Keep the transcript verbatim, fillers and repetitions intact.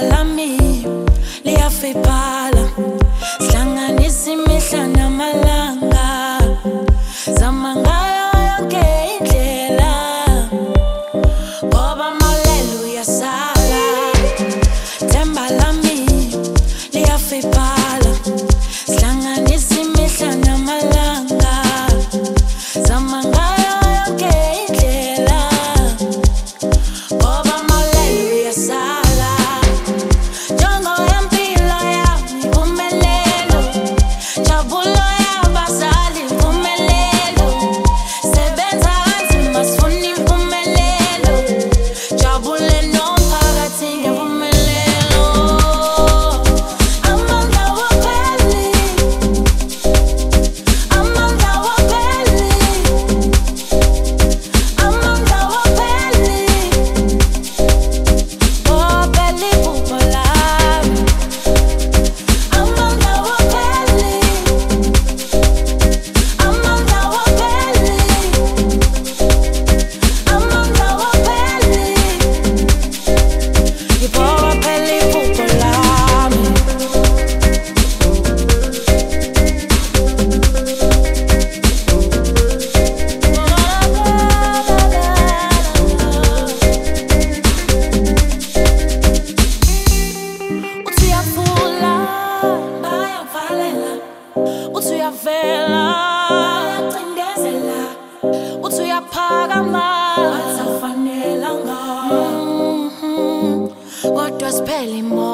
lami liyafiphala, sihlanganisa imihla namalanga, zama ngayo yonke indlela, ngoba mawulela uyasala. Themba lami liyafiphala, sihlanganisa imihla namalanga, zama ngayo yonke indlela, ngoba mawulela uyasala. Jongo yempilo yami impumelelo, jabulo yabazali impumelelo, sebenza kanzima sifuna impumelelo, jabule nomphakathi ngempumelelo. Amandla wapheli, amandla wapheli, amandla wapheli, wapheli iphupho lami. Amandla wapheli, amandla wapheli, amandla wapheli, yebo wapheli iphupho lami. Uthi uyavula bayakuvalela, uthi uyavela bayacindezela, uthi uyaphakama basafanelanga, kodwa siphela imo